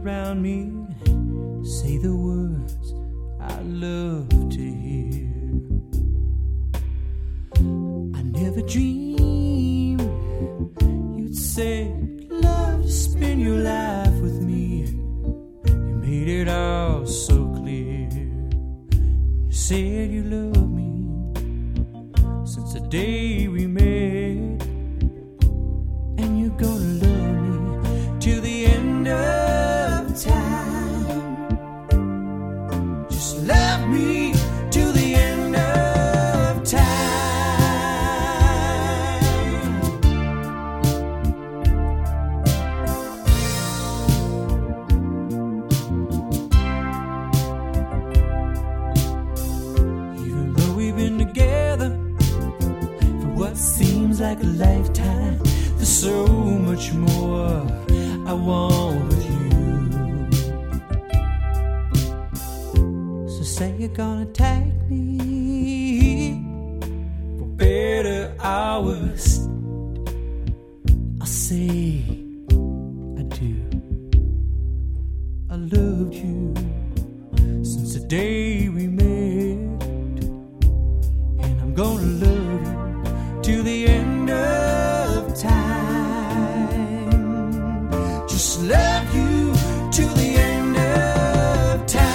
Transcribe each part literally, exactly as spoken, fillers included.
around me, say the words I love to hear. I never dreamed you'd say love to spend your life with me. You made it all so clear. You said you loved me since the day we met, and you're gonna love me till the end of time. Just love me till the end of time. Even though we've been together for what seems like a lifetime, there's so much more I want with you. So say you're gonna take me for better hours. I'll say I do. I loved you since the day we met, and I'm gonna love you till the end of time. Just love you till the end of time.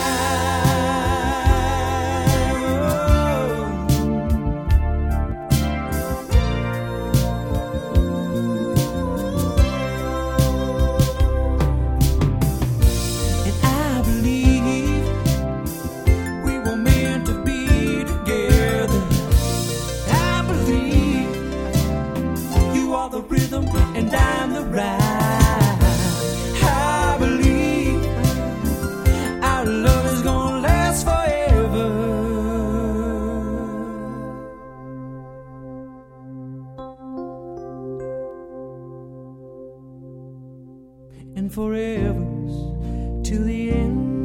And I believe we were meant to be together. I believe you are the rhythm and I'm the rhyme. I believe our love is gonna last forever. And forever's till the end